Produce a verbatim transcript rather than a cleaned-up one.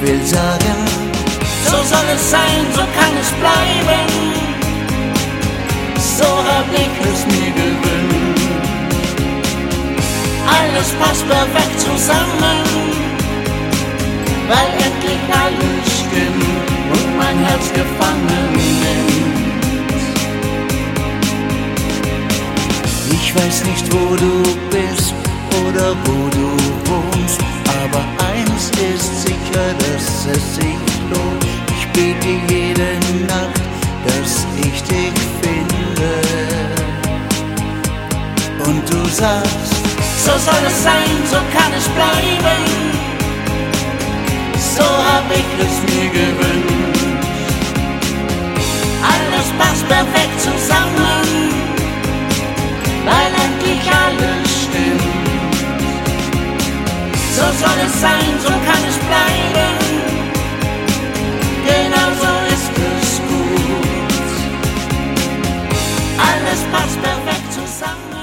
will sagen, so soll es sein, so kann es bleiben. So hab ich es mir gewünscht. Alles passt perfekt zusammen, weil endlich alles stimmt und mein Herz gefangen nimmt. Ich weiß nicht, wo du bist oder wo du wohnst, aber eins ist sicher, dass es sich lohnt. Ich bete jede Nacht, dass ich dich finde. Und du sagst, so soll es sein, so kann es bleiben. So hab ich es mir gewünscht. Alles passt perfekt zusammen, weil endlich alles stimmt. So soll es sein, so kann es bleiben. Genau so ist es gut. Alles passt perfekt zusammen.